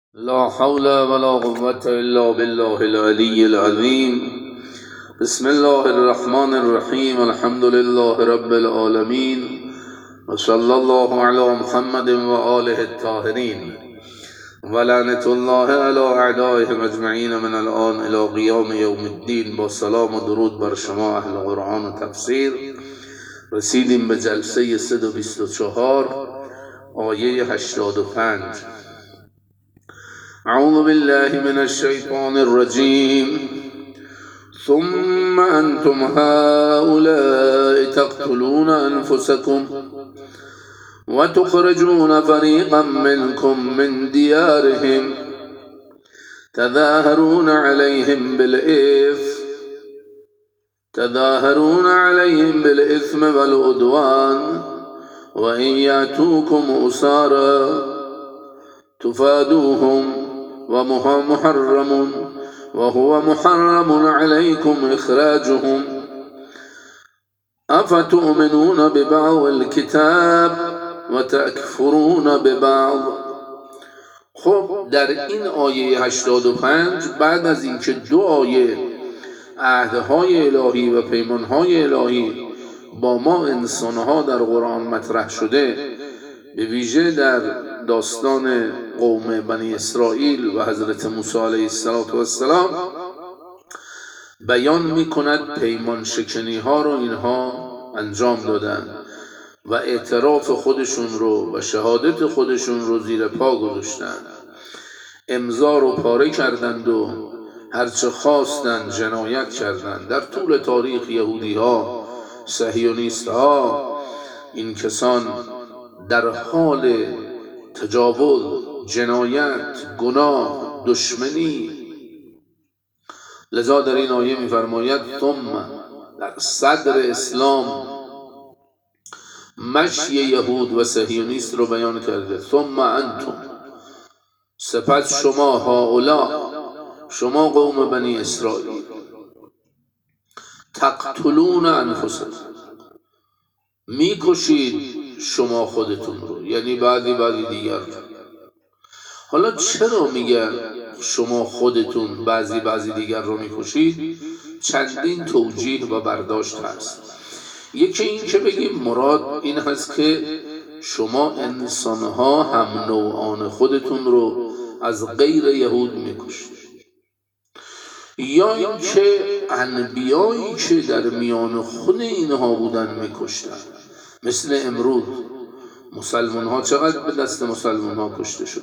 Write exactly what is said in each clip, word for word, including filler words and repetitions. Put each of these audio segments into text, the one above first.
لا حول ولا قوة إلا بالله العلي العظيم. بسم الله الرحمن الرحيم. الحمد لله رب العالمين، وصلى الله على محمد وآله الطاهرين، ولعنة الله على أعدائهم أجمعين من الآن إلى قيام يوم الدين. با سلام و درود بر شما اهل قرآن و تفسیر. رسیدیم به جلسه صد و بیست و چهار آیه هشتاد و پنج. اعوذ بالله من الشیطان الرجیم. ثم انتم هؤلاء تقتلون انفسكم وتخرجون فريقا منكم من ديارهم تظاهرون عليهم بالإثم تظاهرون عليهم بالإثم والعدوان وإن يأتوكم أسارى تفادوهم وهو محرم وهو محرم عليكم إخراجهم أفتؤمنون ببعض الكتاب وتكفرون ببعض. خب در این آیه هشتاد و پنج بعد از اینکه دو آیه عهدهای الهی و پیمانهای الهی با ما انسانها در قرآن مطرح شده، به ویژه در داستان قوم بنی اسرائیل و حضرت موسی علیه السلام بیان می کند پیمان شکنی ها رو اینها انجام دادن و اعتراف خودشون رو و شهادت خودشون رو زیر پا گذاشتن، امضا رو پاره کردند و هرچه خواستند جنایت کردند. در طول تاریخ یهودی ها، صهیونیست ها، این کسان در حال تجاوز، جنایت، گناه، دشمنی. لذا در این آیه می‌فرماید ثم، در صدر اسلام مشی یهود و صهیونیست رو بیان کرده. ثم انتم، سپس شما، هؤلاء، شما قوم بنی اسرائیل، تقتلون انفسکم، میکشید شما خودتون رو، یعنی بعدی بعدی دیگر. حالا چرا میگه شما خودتون بعضی بعضی دیگر رو میکشید؟ چندین توجیه و برداشت هست. یکی این که بگیم مراد این هست که شما انسانها هم نوعان خودتون رو از غیر یهود میکشید، یا این که انبیایی که در میان خود اینها بودن میکشتن. مثل امروز مسلمان ها چقدر به دست مسلمان ها کشته شده،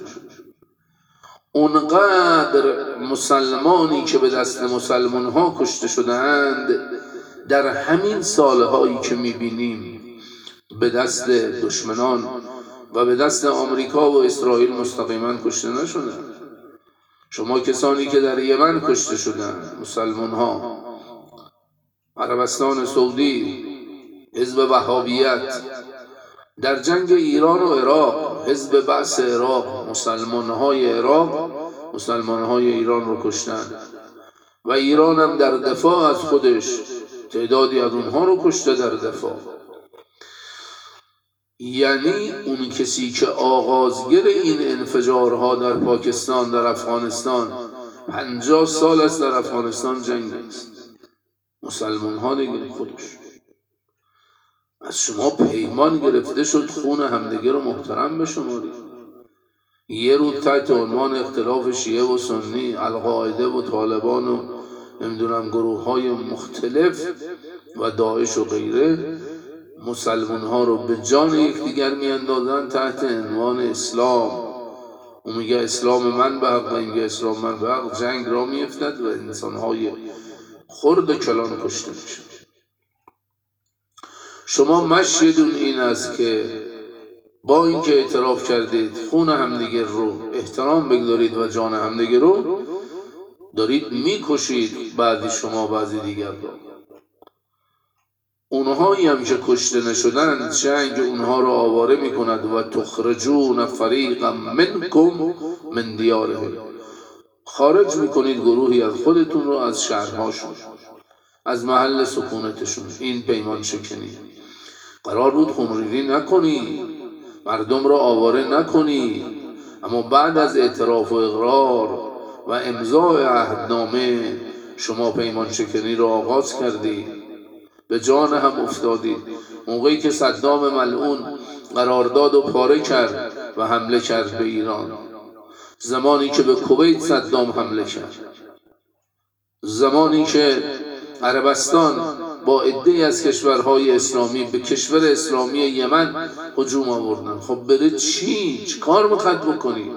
اونقدر مسلمانی که به دست مسلمان ها کشته شدند در همین سالهایی که میبینیم به دست دشمنان و به دست آمریکا و اسرائیل مستقیما کشته نشدند. شما کسانی که در یمن کشته شدند، مسلمان ها، عربستان سعودی، حزب وهابیت، در جنگ ایران و عراق، حزب بعث عراق، مسلمان های عراق مسلمان های ایران رو کشتن و ایران هم در دفاع از خودش تعدادی از اونها رو کشته در دفاع. یعنی اون کسی که آغازگر این انفجارها در پاکستان، در افغانستان، پنجاه سال است در افغانستان جنگ است، مسلمان ها دیگه خودش. از شما پیمان گرفته شد خون همدیگه رو محترم بشمارید. یه رو تحت عنوان اختلاف شیعه و سنی، القاعده و طالبان و نمیدونم گروه های مختلف و داعش و غیره، مسلمان ها رو به جان یکدیگر میاندازن تحت عنوان اسلام. اون میگه اسلام من به حق، این میگه اسلام من به حق. جنگ را میافتد و انسان های خرد و کلان کشته میشن. شما مشیدون این است که با اینکه اعتراف کردید خون همدیگر رو احترام بگذارید و جان همدیگر رو دارید میکشید، بعضی شما بعضی دیگر رو. اونهایی هم که کشته نشدن، جنگ اونها رو آواره میکند. و تخرجون فریقا منکم من دیارهم، خارج میکنید گروهی از خودتون رو از شهرهاشون، از محل سکونتشون. این پیمان شکنی. قرار بود خونریزی نکنی، مردم را آواره نکنی، اما بعد از اعتراف و اقرار و امضای عهدنامه شما پیمان شکنی را آغاز کردید، به جان هم افتادید. موقعی که صدام ملعون قرارداد و پاره کرد و حمله کرد به ایران، زمانی که به کویت صدام حمله کرد، زمانی که عربستان با عده‌ای از کشورهای اسلامی به کشور اسلامی یمن هجوم آوردن، خب برید چی؟ چی کار میخواد بکنید؟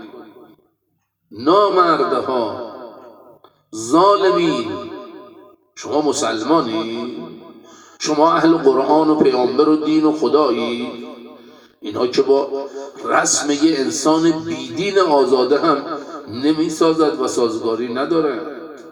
نامردها، ظالمین. شما مسلمانی؟ شما اهل قرآن و پیامبر و دین و خدایی؟ اینا که با رسم یه انسان بیدین آزاده هم نمی سازد و سازگاری نداره.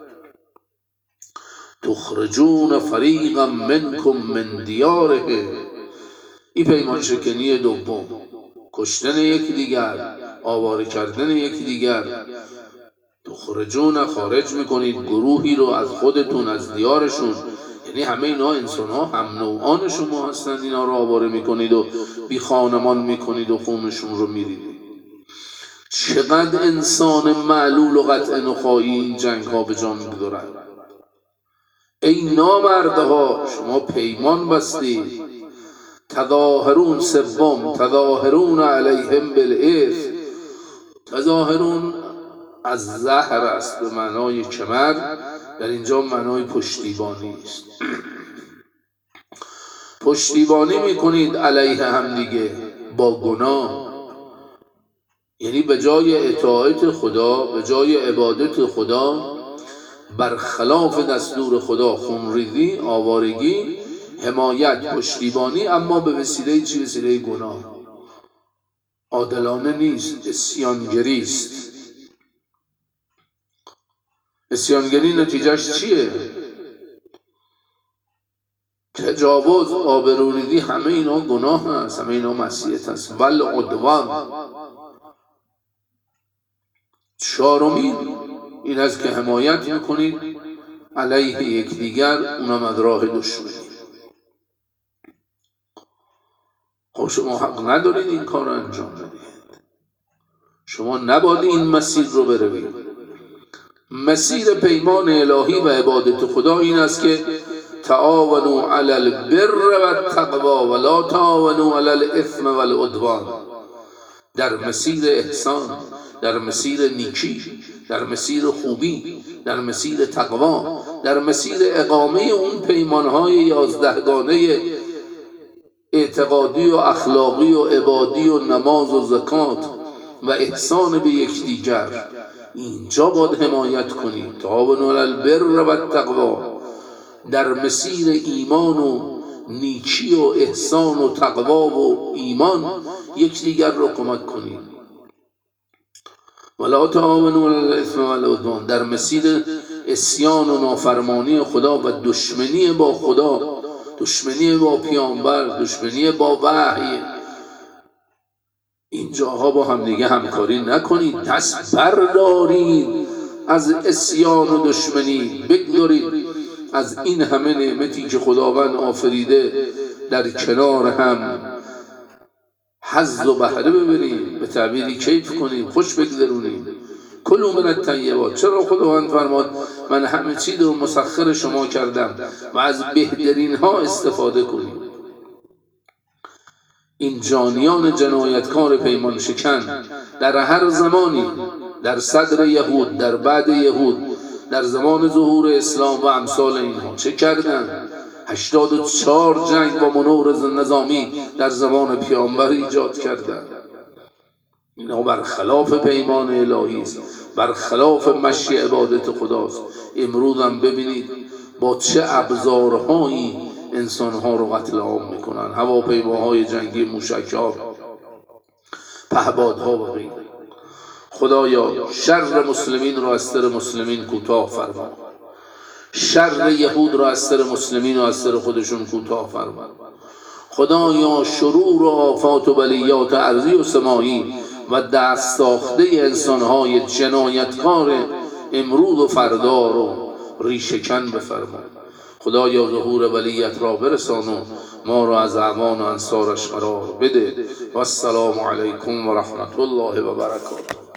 تخرجون فریقا منکم من دیاره، این پیمان شکنی دوم، کشتن یکی دیگر، آواره کردن یکی دیگر. تخرجون، خارج میکنید گروهی رو از خودتون، از دیارشون، یعنی همه اینا انسان ها هم نوعان شما هستند، اینا رو آواره میکنید و بی خانمان میکنید و خونشون رو میریدید. چقدر انسان معلول و قطع نخایی این جنگ ها به جا میگذارند. ای نامردها، شما پیمان بستید. تظاهرون، سوم، تظاهرون علیهم بالاثم. تظاهرون از زهر است به معنای کمر، در اینجا معنای پشتیبانی است. پشتیبانی میکنید علیه هم دیگه با گناه، یعنی به جای اطاعت خدا، به جای عبادت خدا، برخلاف دستور خدا خونریزی، آوارگی، حمایت، پشتیبانی، اما به وسیله چی؟ وسیله گناه. عادلانه نیست، عصیانگری است. عصیانگری نتیجهش چیه؟ تجاوز، آبروریزی، همه اینا گناه هست، همه اینا معصیت هست. ول عدوان. چهارمین این است که حمایت میکنید علیه یکدیگر، اونم از راه دشمنی. خب شما حق ندارید این کار رو انجام بدید، شما نباید این مسیر رو بروید. مسیر پیمان الهی و عبادت خدا این است که تعاونوا علی البر و التقوا ولا تعاونوا علی الاثم و العدوان. در مسیر احسان، در مسیر نیکی، در مسیر خوبی، در مسیر تقوا، در مسیر اقامه اون پیمانهای یازدهگانه اعتقادی و اخلاقی و عبادی و نماز و زکات و احسان به یکدیگر، اینجا باید حمایت کنید. تعاونوا علی البر و التقوا، در مسیر ایمان و نیکی و احسان و تقوا و ایمان یکدیگر را کمک کنید. ولا تعاونوا علی الاثم و العدوان، در مسیر عصیان و نافرمانی خدا و دشمنی با خدا، دشمنی با پیامبر، دشمنی با وحی، اینجاها با هم دیگه همکاری نکنید. دست بردارید از عصیان و دشمنی، بگذارید از این همه نعمتی که خداوند آفریده در کنار هم حظ و بهره ببریم، به تعبیری کیف کنیم، خوش بگذرونیم. کلوا من الطیبات. چرا خداوند فرمود من همه چیز رو مسخر شما کردم و از بهترین ها استفاده کنیم. این جانیان جنایتکار پیمان شکن در هر زمانی، در صدر یهود، در بعد یهود، در زمان ظهور اسلام و امثال اینها چه کردند؟ هشتاد و چهار جنگ با منور نظامی در زمان پیامبر ایجاد کردند. اینا برخلاف پیمان الهی است، برخلاف مشی عبادت خداست. امروز هم ببینید با چه ابزارهایی انسانها رو قتل عام میکنن، هواپیماهای جنگی، موشک‌ها، پهپادها و غیره. خدایا شر مسلمین را از سر مسلمین کوتاه فرما، شر یهود را از سر مسلمین و از سر خودشون کوتاه فرما. خدایا شرور و آفات و بلیات ارضی و سمایی و دست ساخته انسانهای جنایتکار امروز و فردا رو ریشه‌کن بفرما. خدایا ظهور ولیت را برسان و ما را از اعوان و انصارش قرار بده. و السلام علیکم و رحمت الله و برکاته.